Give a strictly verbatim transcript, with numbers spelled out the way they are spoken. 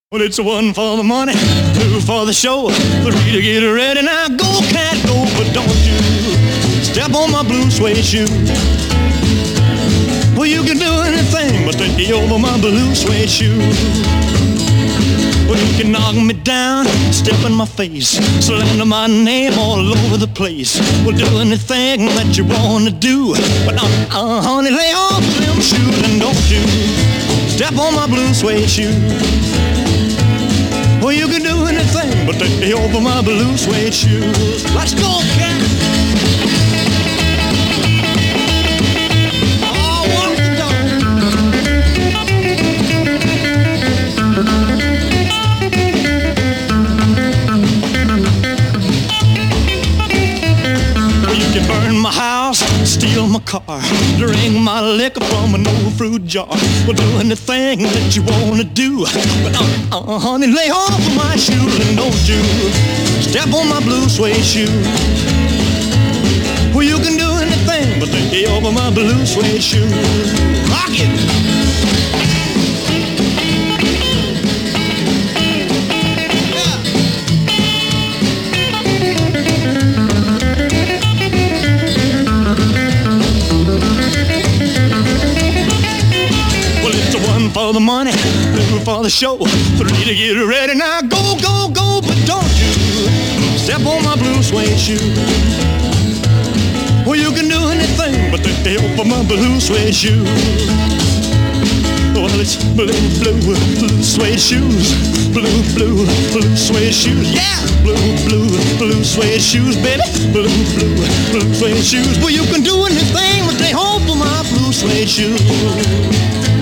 Well, it's one for the money, two for the show, three to get ready. Now go, cat, go, but don't you step on my blue suede shoe. Well, you can do anything but take me over my blue suede shoe. Well, you can knock me down, step in my face, slander my name all over the place. Well, do anything that you wanna do, but uh, uh, honey, lay off them shoes and don't you step on my blue suede shoe. Well, you can do anything but take me over my blue suede shoes. Let's go, cat! Oh, walk the Well, you can burn my house, steal my car, drink my liquor from an old fruit jar. Well, do anything that you wanna do, but uh, uh, honey, lay off of my shoes and don't you step on my blue suede shoe. Well, you can do anything but take me over my blue suede shoe. Rock it! For the money, two for the show, three to get ready. Now go, go, go, but don't you step on my blue suede shoe. Well, you can do anything but take me over my blue suede shoe. Well, it's blue, blue, blue suede shoes, blue, blue, blue suede shoes, yeah, blue, blue, blue suede shoes, baby, blue, blue, blue suede shoes. Well, you can do anything but take hold of my blue suede shoes.